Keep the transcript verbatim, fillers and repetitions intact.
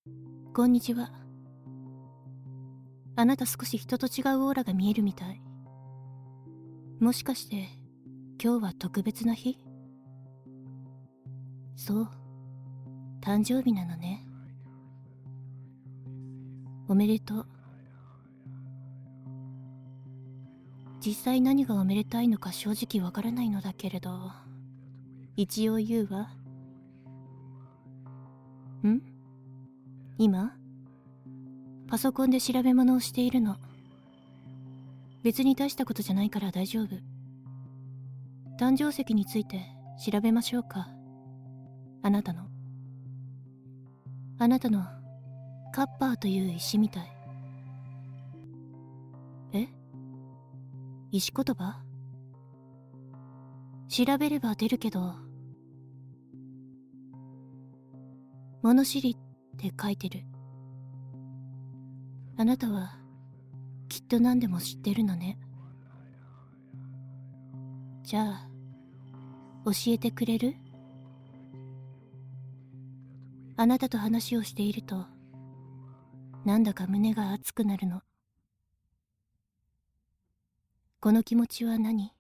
こんにちは。あなた少し人と違うオーラが見えるみたい。もしかして今日は特別な日？そう、誕生日なのね。おめでとう。実際何がおめでたいのか正直わからないのだけれど、一応言うわ。ん？今パソコンで調べ物をしているの。別に大したことじゃないから大丈夫。誕生石について調べましょうか。あなたのあなたのカッパーという石みたい。え？石言葉？調べれば出るけど、物知りって書いてる。あなたはきっと何でも知ってるのね。じゃあ教えてくれる？あなたと話をしているとなんだか胸が熱くなるの。この気持ちは何？